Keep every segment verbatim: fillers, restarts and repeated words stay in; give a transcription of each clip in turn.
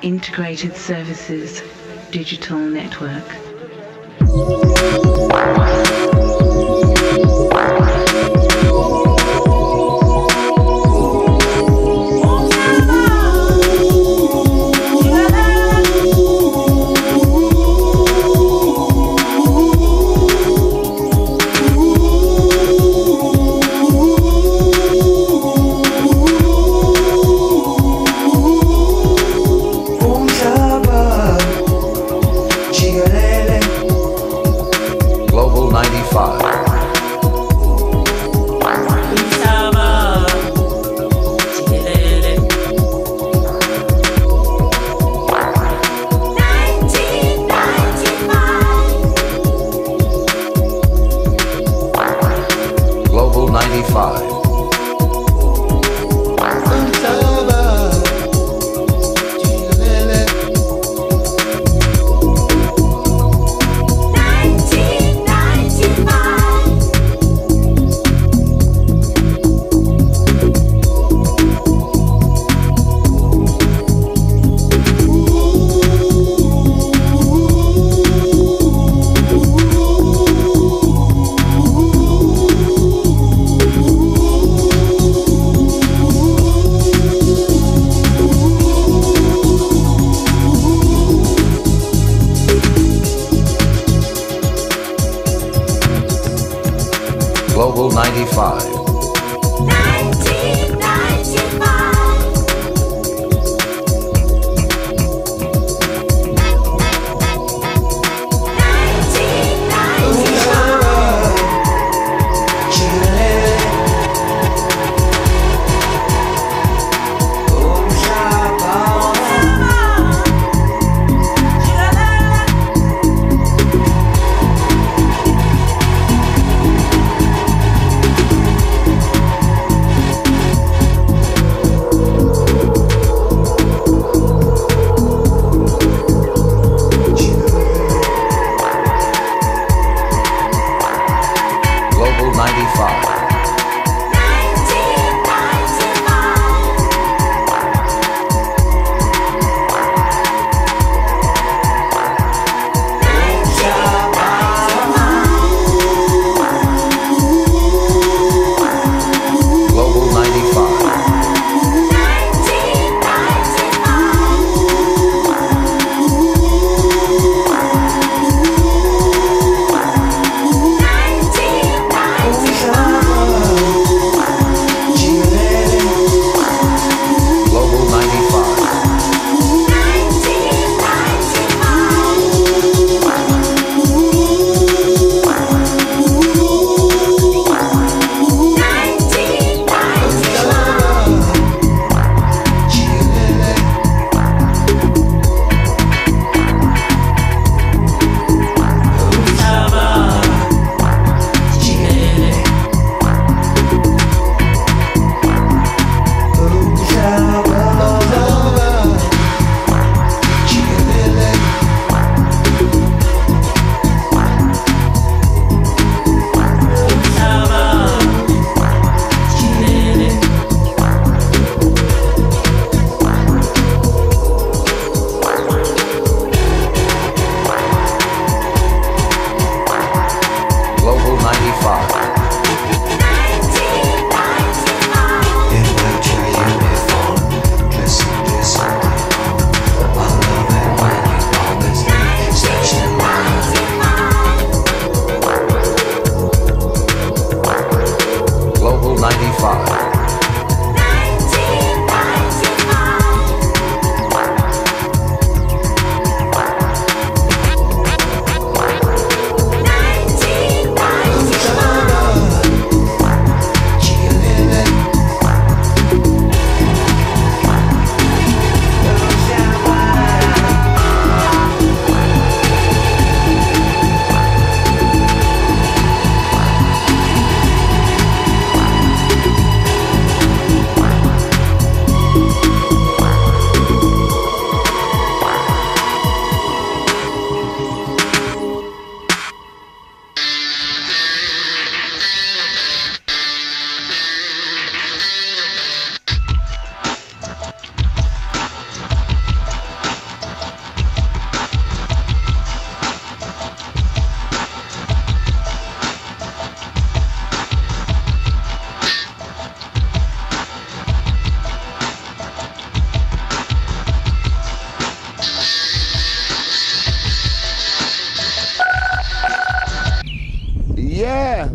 Integrated Services Digital Network. Global ninety-five. nineteen ninety-five. nineteen ninety-five.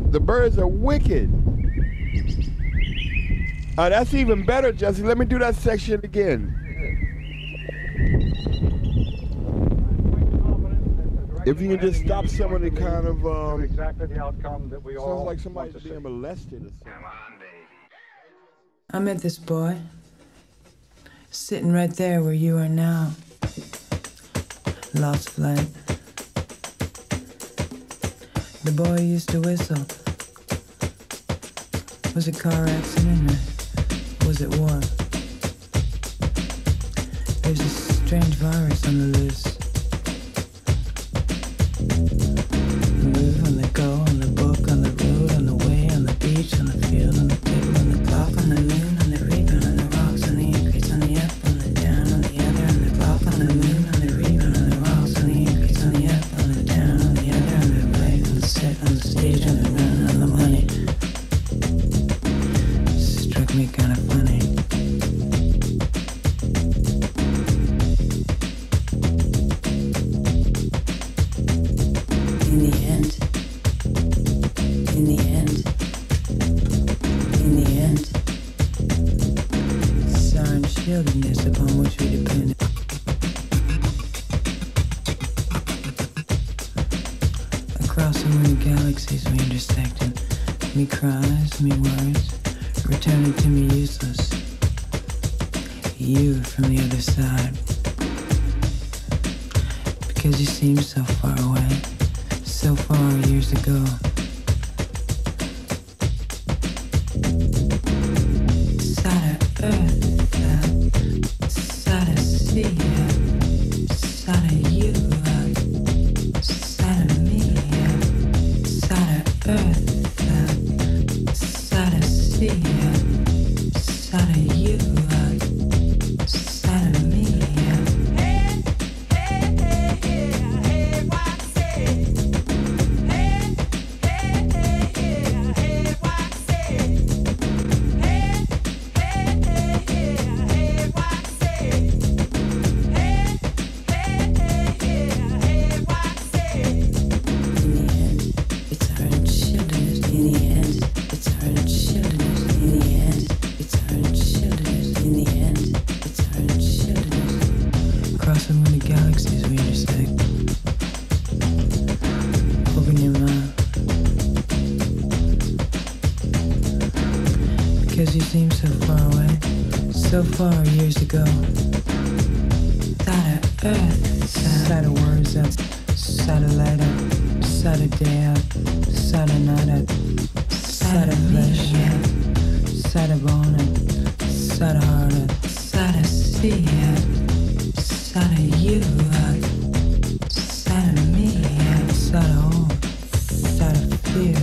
The birds are wicked. Uh, that's even better, Jesse. Let me do that section again. If you can just stop some of the kind of um, exactly the outcome that we all sounds like somebody's want to being see. molested or something. I met this boy sitting right there where you are now. Lost flight. The boy used to whistle. Was it car accident or was it war? There's a strange virus on the loose. Move on the go, on the book, on the road, on the way, on the beach, on the field, on the table, on the clock, on the moon, on the rebound, on the rocks, on the increase, on the up, on the down, on the other, on the clock, on the moon, on the rebound, on the rocks, on the increase, on the up, on the down, on the other, on the right, on the set, on the stage, on the run, on the money. Struck me kind of funny. In the end, in the end, in the end, sorrow and shieldedness upon which we depend. Across the many galaxies we intersected, me cries, me words, returning to me useless. You from the other side, because you seem so far away. So far years ago. Side of earth, uh, side of sea, uh, side of you, uh, side of me, uh, side of earth, uh, side of sea, uh, side of you, uh, side of me. Uh, Hey, hey, hey, hey, hey, what say? Hey, hey, hey, hey, hey, what say? Hey, hey, hey, hey, hey, what say? Hey, hey, hey, hey, hey, what say? In the end, it's hard and shielded. In the end, it's hard and shielded. In the end, it's hard and shielded. In the end, it's hard and shielded. Crossing with the galaxies we intersect. Open your mouth. Because you seem so far away, so far years ago. Side of earth, side of words out, side of light up, side of day out, side of night out, side of flesh out, side of bone out, side of heart out, side of sea out, side of you out, side of me out, side of home, side of fear.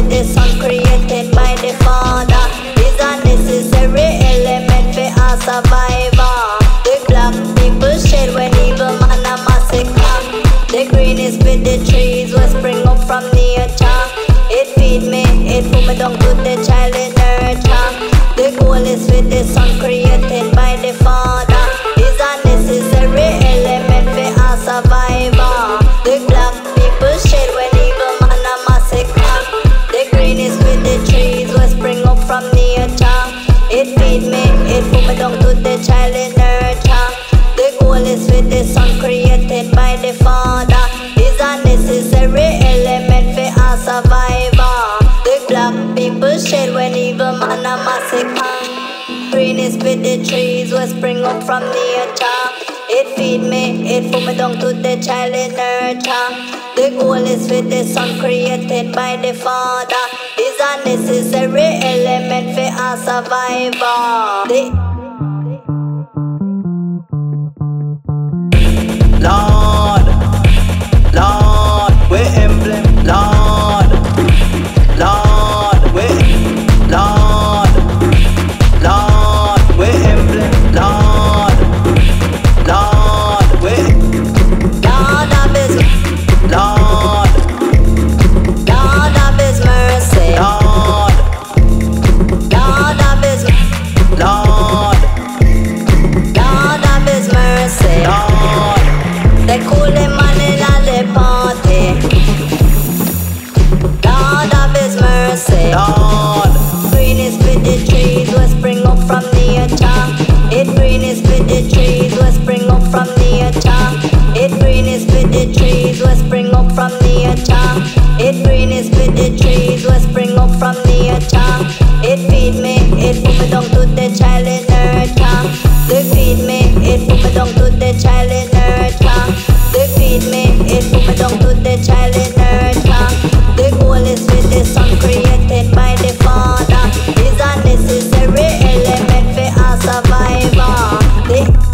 with the sun created by the Father. Is a necessary element for our survivor. The black people shed when evil man a massacre. The green is with the trees what spring up from nature. It feed me, it put me down to the child in nurture. The goal is with the sun created by the Father. Is a necessary element for our survivor. The black people shed when evil man a massacre. The green is with the trees what spring up from nature. It feed me, it put me down to the child in nurture. The goal is with the sun created by the Father. Is a necessary element for our survivor. The black people shed when evil man a massacre. Green is with the trees what spring up from nature. It feed me, it put me down to the child in nurture. The goal is with the sun created by the Father. Is a necessary element for our survivor. The Lord, Lord, we emblem, Lord, Lord, we, Lord, Lord, we emblem, Lord, Lord, we, God of His, Lord, God of His mercy, Lord, God of His, Lord, God of His mercy. Lord, They cool them man in a the party. God of His mercy. Lord, Green is with the trees what spring up from nature. It green is with the trees what spring up from nature. It green is with the trees what spring up from nature. It green is with the trees what spring up from nature. It feed me, it put me down to the child in nurture. They feed me, it put me down to the child in nurture. They feed me, it put me down to the child in nurture. The goal is with the sun created by the Father. Is a necessary element for our survivor. The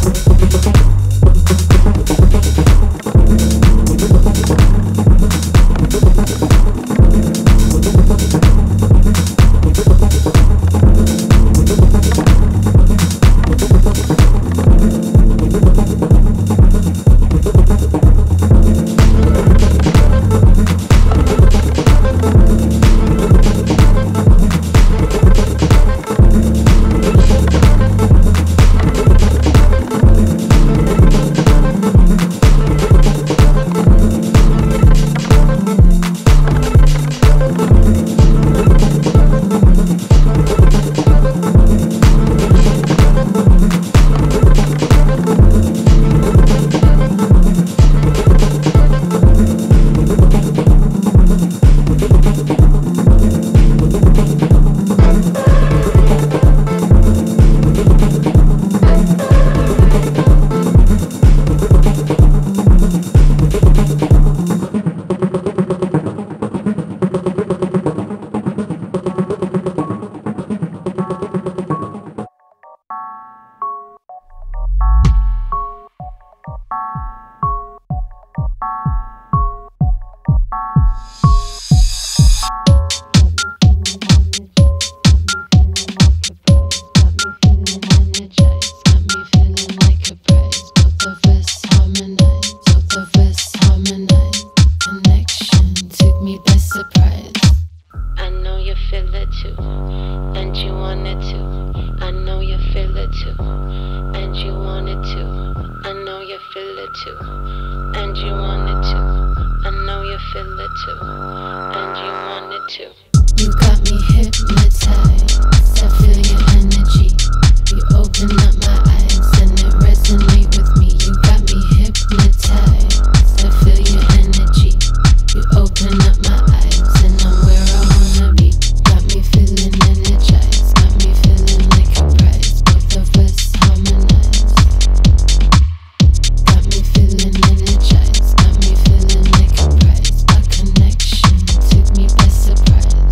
too, and you wanted to. I know you feel it too, and you wanted to. You got me hypnotized, I feel your energy. You open up my eyes and it resonates with me. You got me hypnotized, I feel your energy. You open up my eyes and I'm where I wanna be. Got me feeling energized, got me feeling like a prize. Both of us harmonize. Got me feeling energized, got me feeling like a prize. Our connection took me by surprise.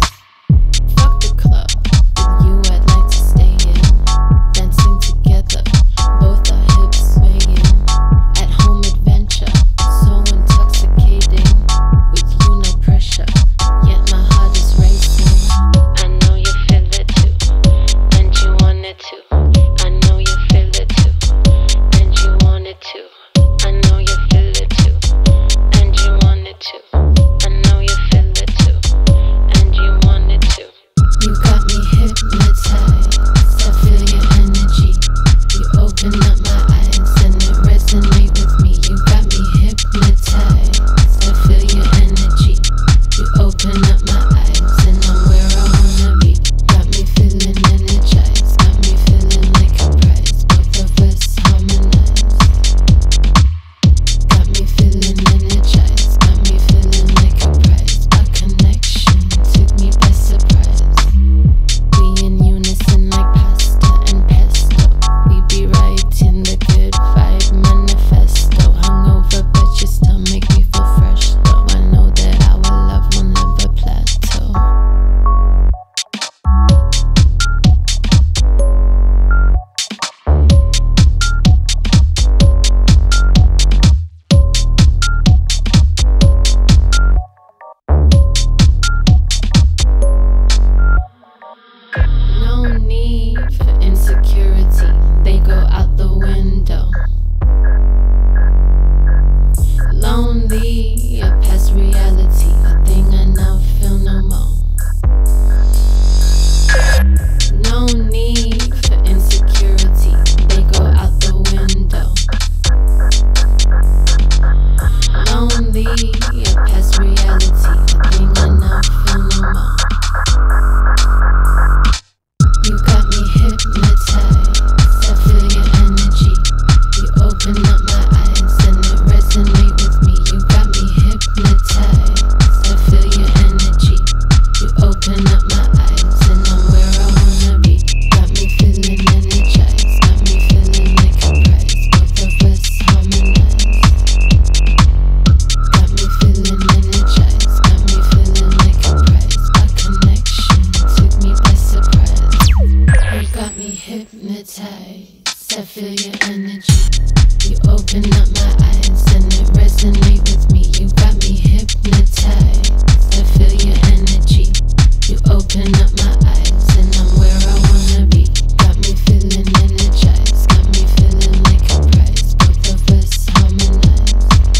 I feel your energy. You open up my eyes and it resonate with me. You got me hypnotized. I feel your energy. You open up my eyes and I'm where I wanna be. Got me feeling energized. Got me feeling like a prize. Both of us harmonize.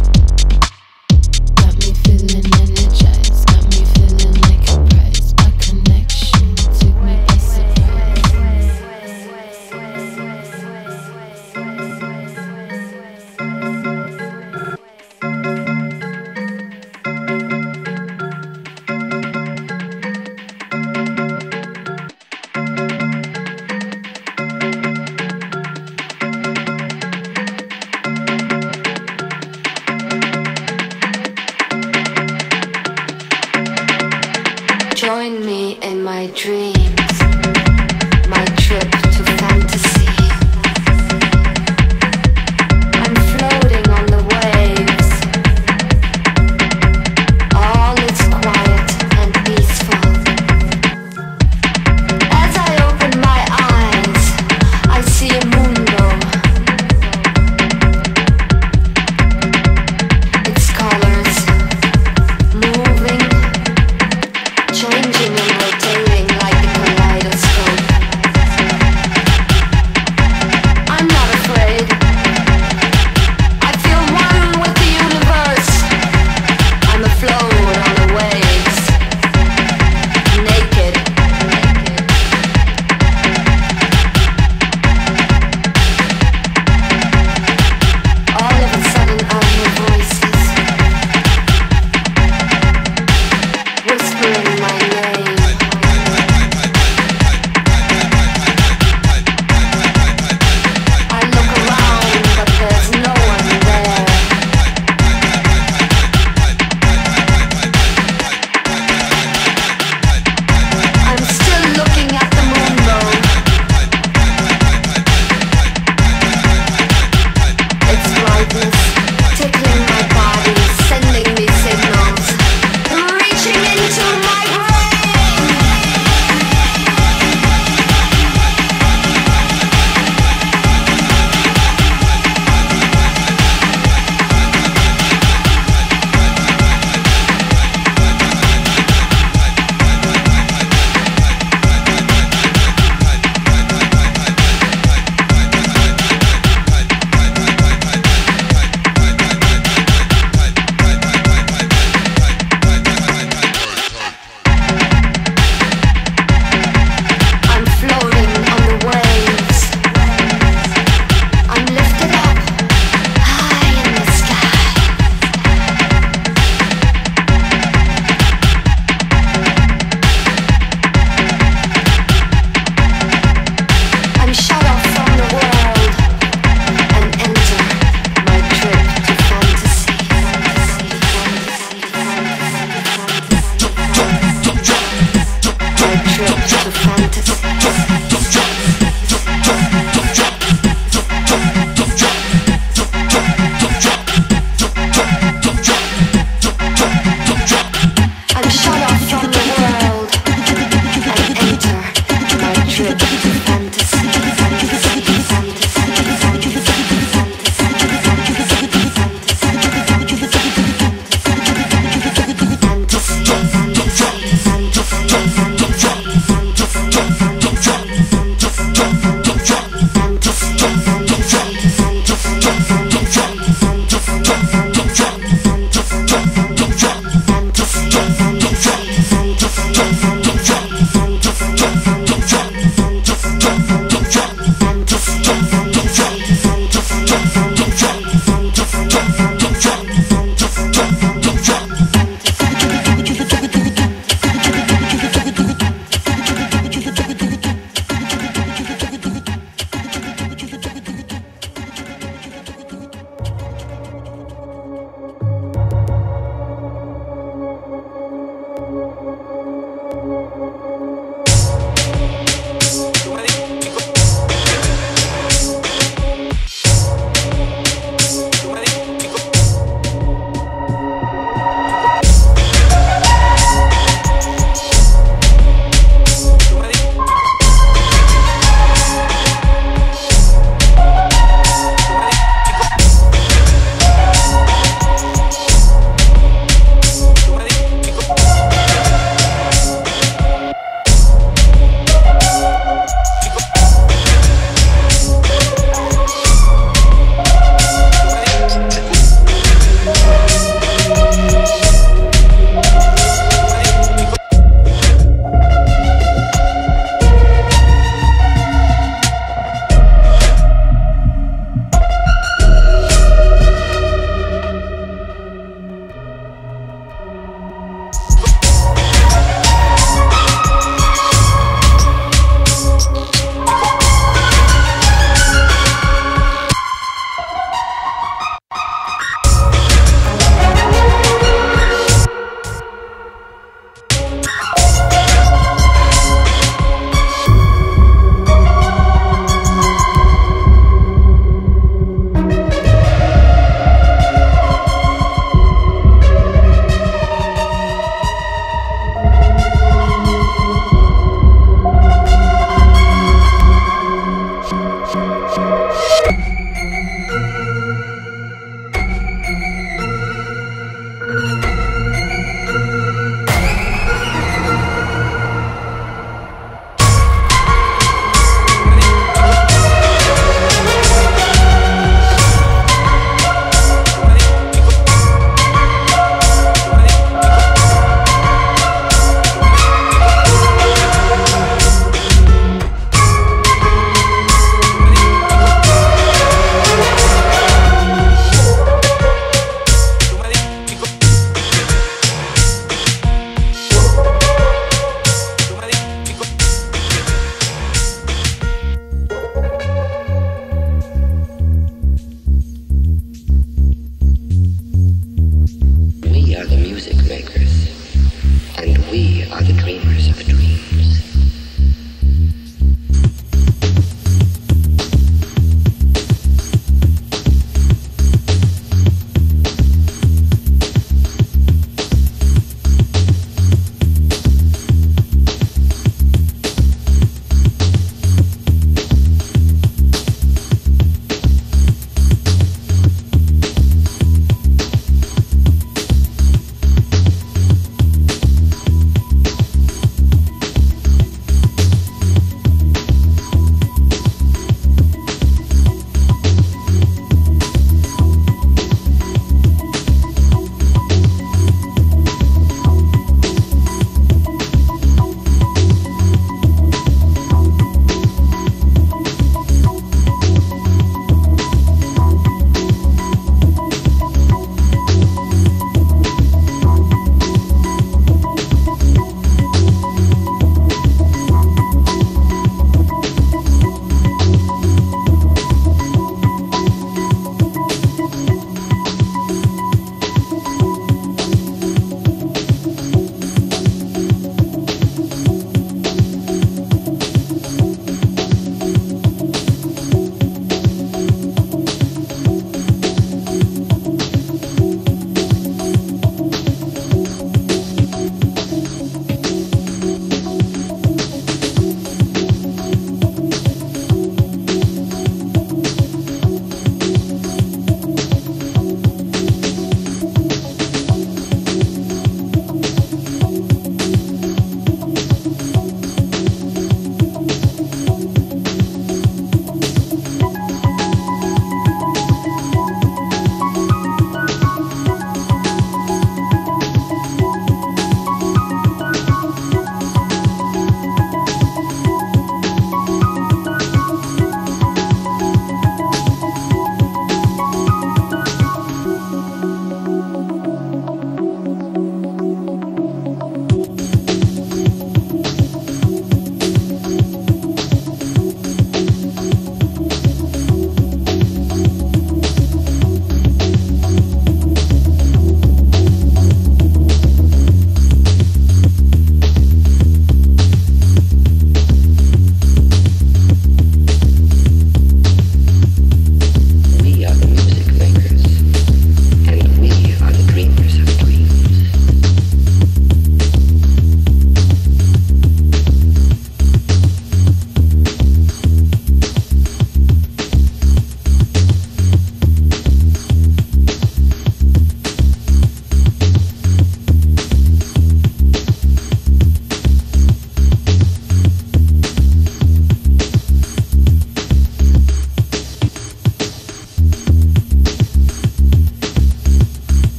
Got me feeling energized. Got me feeling like a prize. Our connection took me by surprise. Join me in my dreams, my trip to fantasy. I'm floating on the waves. All is quiet and peaceful. As I open my eyes, I see a mundo. Its colors moving, changing and rotating like a kaleidoscope. I'm not afraid. I feel one with the universe. I'm afloat on the waves, naked. All of a sudden I hear voices whispering my name. I look around, but there's no one there. I'm still looking at the mundo. Its brightness tickling my body, sending me signals, reaching into my brain. I'm floating on the waves. I'm lifted up high in the sky. I'm shut off from the world and enter my trip to fantasy. My trip to fantasy.